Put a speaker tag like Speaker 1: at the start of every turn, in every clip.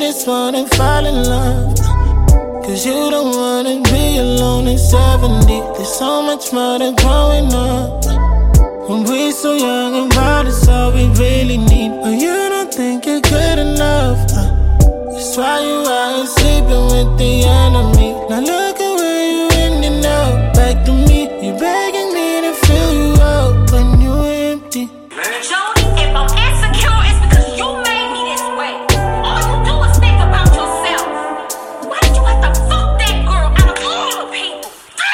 Speaker 1: just wanna fall in love. Cause you don't wanna be alone at 70. There's so much more to growing up. When we so young and wild, it's all we really need. But you don't think you're good enough. That's why you out here sleeping with the enemy. Now look at where you ending up. Back to me, you're begging me to fill you up when you're empty.
Speaker 2: Jody, if I'm insecure, it's because you made me this way. All you do is think about yourself. Why did you have to fuck that girl out of all the people?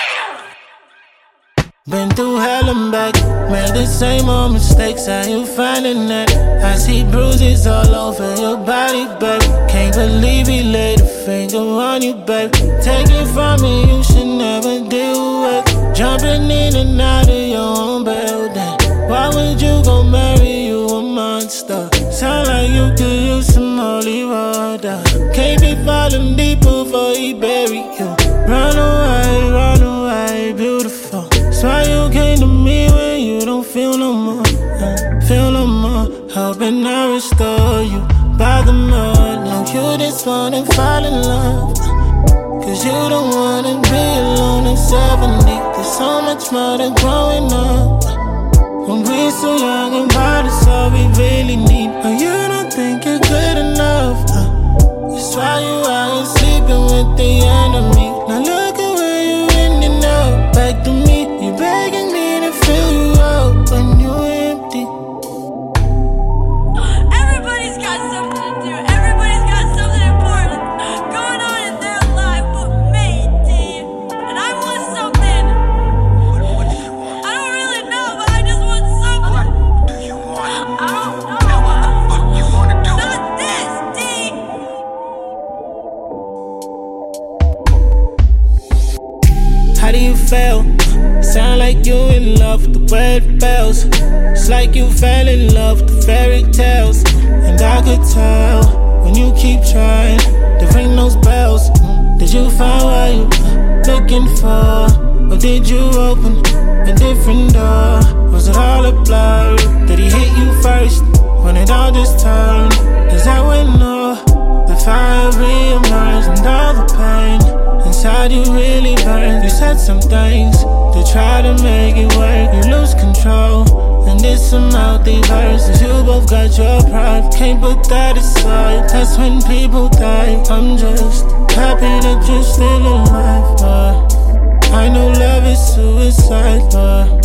Speaker 2: Damn!
Speaker 1: Been through hell and back, made the same old mistakes. How you finding that? I see bruises all over your body, babe. Can't believe he laid a finger on you, babe. Take it from me, you should never deal with jumping in and out of your own building. Why would you go marry you a monster? Sound like you could use some holy water. Can't be falling deep before he bury you. Run away, beautiful. That's why you came to me when you don't feel no more. Feel no more. Hoping I restore you by the mud. No, you just wanna fall in love. Cause you don't wanna be alone at 70. There's so much more to growing up. When we so young and wild, it's all we really need. But you don't think you're good enough. That's why you out here sleeping with the enemy. Now look at where you ending up. Back to me, you're begging me to fill you up when you're empty.
Speaker 2: Everybody's got something to do. Everybody's got something important going on in their life but me, D. And I want something.
Speaker 3: What do you want?
Speaker 2: I don't really know, but I just want something.
Speaker 3: What do you want?
Speaker 2: I don't know.
Speaker 3: Now what the fuck you wanna do?
Speaker 2: Not this, D.
Speaker 1: How do you feel? Sound like you in love with the way it feels. It's like you fell in love with the fairy tales. And I could tell when you keep trying to ring those bells. Did you find what you looking for? Or did you open a different door? Was it all a blur? Did he hit you first when it all just turned? Is that when the fire re-emerged and all the pain inside you really burned? You said some things to try to make it work. You lose control, and it's some multiverse. You both got your pride, can't put that aside. That's when people die. I'm just happy that you're still alive, but I know love is suicide, but